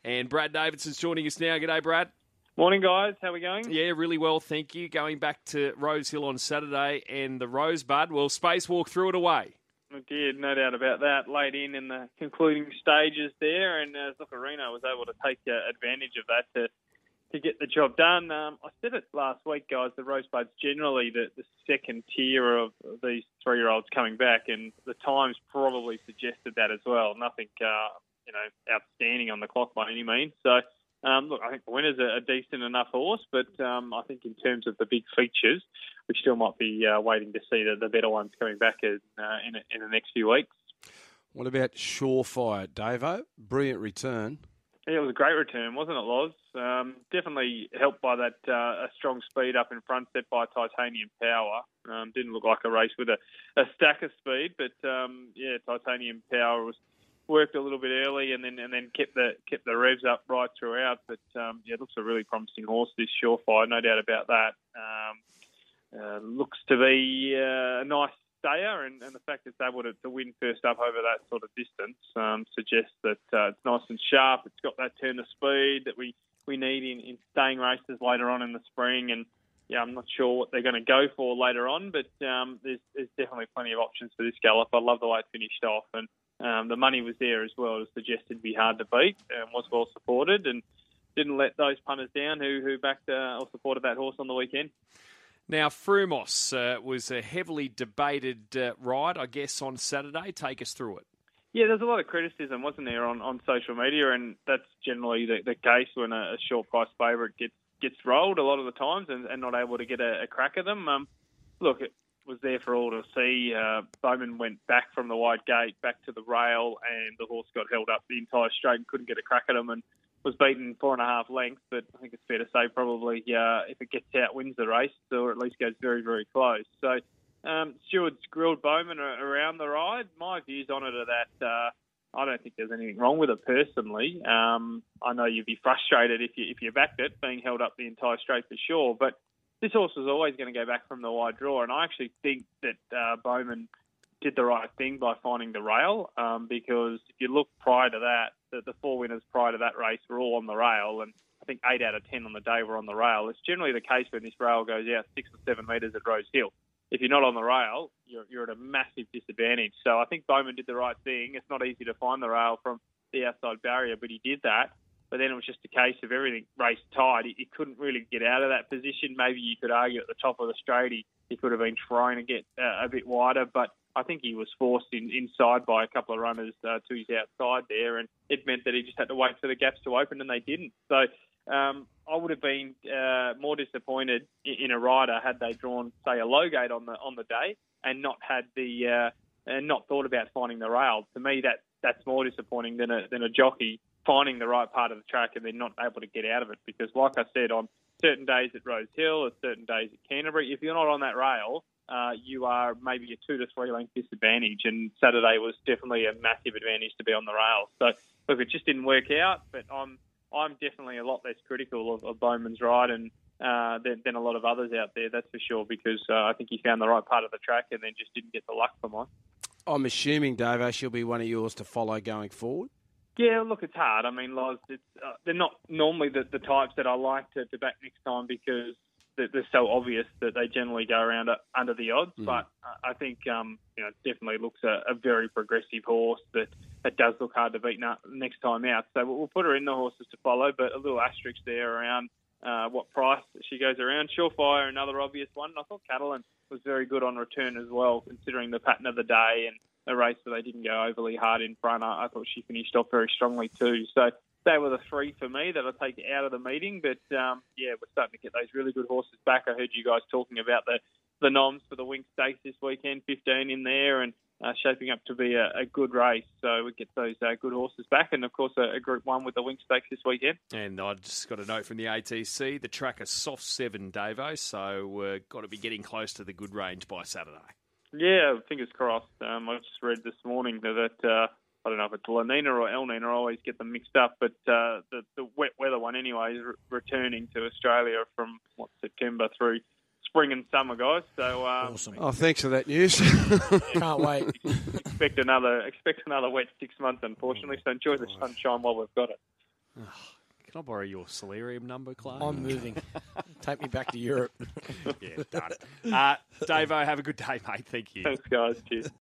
And Brad Davidson's joining us now. G'day, Brad. Morning, guys. How are we going? Yeah, really well, thank you. Going back to Rosehill on Saturday and the Rosebud. Well, Spacewalk threw it away. We did, no doubt about that. Late in the concluding stages there, and Zuccarino was able to take advantage of that to get the job done. I said it last week, guys, the Rosebud's generally the second tier of these 3-year-olds coming back, and the times probably suggested that as well. Nothing, outstanding on the clock by any means. So, look, I think the winner's a decent enough horse, but I think in terms of the big features, we still might be waiting to see the better ones coming back in the next few weeks. What about Surefire, Davo? Brilliant return. Yeah, it was a great return, wasn't it, Loz? Definitely helped by that a strong speed up in front set by Titanium Power. Didn't look like a race with a stack of speed, but Titanium Power was worked a little bit early and then kept the revs up right throughout. But it looks a really promising horse, this Surefire, no doubt about that. Looks to be a nice stayer, and the fact that it's able to win first up over that sort of distance suggests that it's nice and sharp. It's got that turn of speed that we need in staying races later on in the spring. And yeah, I'm not sure what they're going to go for later on, but there's definitely plenty of options for this gallop. I love the way it finished off, and the money was there as well to suggest it'd be hard to beat, and was well supported, and didn't let those punters down who backed or supported that horse on the weekend. Now, Frumos was a heavily debated ride, I guess, on Saturday. Take us through it. Yeah, there's a lot of criticism, wasn't there, on social media, and that's generally the case when a short price favourite gets rolled a lot of the times and not able to get a crack at them. Look, it was there for all to see. Bowman went back from the wide gate, back to the rail, and the horse got held up the entire straight and couldn't get a crack at him, and was beaten 4.5 lengths, but I think it's fair to say probably if it gets out, wins the race, or at least goes very, very close. So Stewart's grilled Bowman around the ride. My views on it are that I don't think there's anything wrong with it personally. I know you'd be frustrated if you backed it, being held up the entire straight for sure, but this horse was always going to go back from the wide draw, and I actually think that Bowman did the right thing by finding the rail, because if you look prior to that, the 4 winners prior to that race were all on the rail, and I think 8 out of 10 on the day were on the rail. It's generally the case when this rail goes out 6 or 7 metres at Rosehill. If you're not on the rail, you're at a massive disadvantage. So I think Bowman did the right thing. It's not easy to find the rail from the outside barrier, but he did that. But then it was just a case of everything raced tight. He couldn't really get out of that position. Maybe you could argue at the top of the straight he could have been trying to get a bit wider, but I think he was forced inside by a couple of runners to his outside there, and it meant that he just had to wait for the gaps to open, and they didn't. So I would have been more disappointed in a rider had they drawn, say, a low gate on the day and not had and not thought about finding the rail. To me, that's more disappointing than a jockey finding the right part of the track and then not able to get out of it. Because, like I said, on certain days at Rosehill or certain days at Canterbury, if you're not on that rail, you are maybe a 2 to 3 length disadvantage, and Saturday was definitely a massive advantage to be on the rail. So, look, it just didn't work out, but I'm definitely a lot less critical of Bowman's ride and than a lot of others out there, that's for sure, because I think he found the right part of the track and then just didn't get the luck for mine. I'm assuming, Davo, she'll be one of yours to follow going forward? Yeah, look, it's hard. I mean, Loz, they're not normally the types that I like to back next time because they're so obvious that they generally go around under the odds. But I think it definitely looks a very progressive horse that does look hard to beat next time out. So we'll put her in the horses to follow, but a little asterisk there around what price she goes around. Surefire, another obvious one. I thought Catalan was very good on return as well, considering the pattern of the day and a race where they didn't go overly hard in front. I thought she finished off very strongly too. So they were the 3 for me that I'll take out of the meeting. But, we're starting to get those really good horses back. I heard you guys talking about the noms for the Winx Stakes this weekend, 15 in there, and shaping up to be a good race. So we get those good horses back, and, of course, a Group 1 with the Winx Stakes this weekend. And I just got a note from the ATC. The track is soft 7, Davo, so we're got to be getting close to the good range by Saturday. Yeah, fingers crossed. I just read this morning that I don't know if it's La Nina or El Nina, I always get them mixed up, but the wet weather one anyway is returning to Australia from September through spring and summer, guys. So awesome. Oh, thanks for that news. Can't wait. Expect another wet 6 months, unfortunately. So enjoy the sunshine while we've got it. Can I borrow your Solarium number, Clark? I'm moving. Take me back to Europe. Yeah, done. Davo, have a good day, mate. Thank you. Thanks, guys. Cheers.